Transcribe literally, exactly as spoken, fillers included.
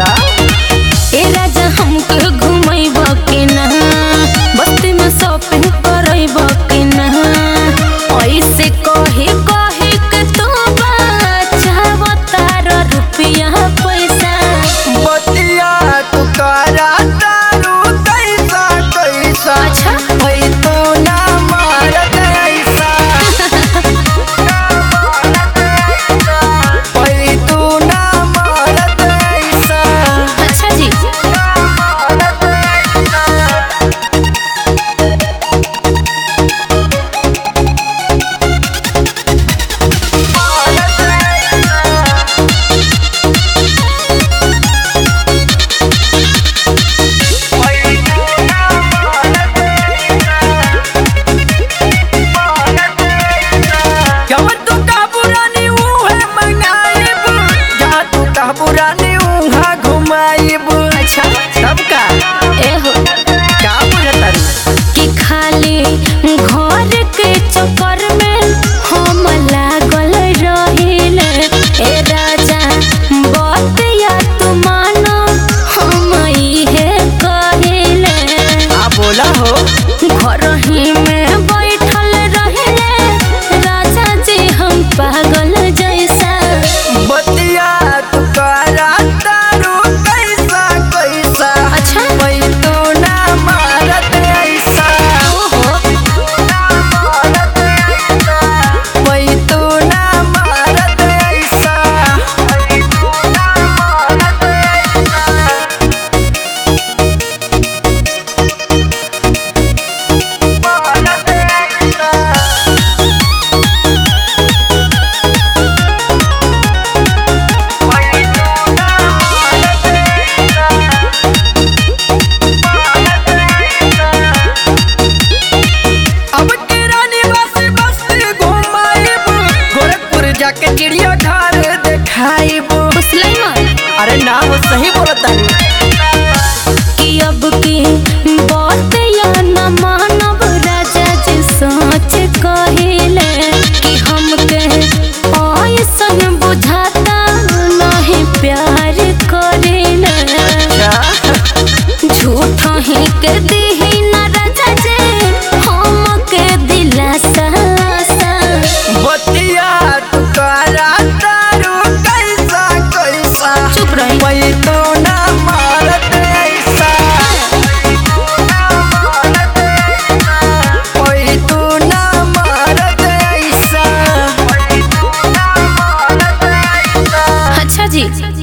ए राजा हमके घुमैब के ना, बस्ती में शॉपिंग करैब के ना, ऐसे कहे कहे के तू बचाव तार रुपया पैसा। बतिया तू करा तारू कैसा कैसा, अच्छा भाई तू ना मारत ऐसा, भाई तू ना मारत ऐसा। अच्छा जी अच्छा तब का एहो का बुझतारू कि खाली घर के चक्कर में हम लागल रहिले। ए राजा बतिया तू मानो हम इहे कहिले। आ बोला हो घर ही में बैठल रहिले राजा जी हम पागल जैसा। बतिया तू करा तारू कैसा कैसा, अच्छा भाई तू ना मारत ऐसा, भाई तू ना मारत ऐसा। अब तेरा निवास बस्ती घुमाइब, गोरखपुर जाके चिड़िया घर देखाइब। सुलेमान अरे ना हो सही बोलतानी। कि अब की बात या न मानब राजा जी सोच कहिले। कि हमके ऐसन बुझाता नहीं प्यार करेले। झूठ ही के दीही न राजा जी हमके दिलासा। बतिया तू करा तारू कैसा कैसा, चुप रही भाई तू ना मारत ऐसा, भाई तू ना मारत ऐसा। अच्छा जी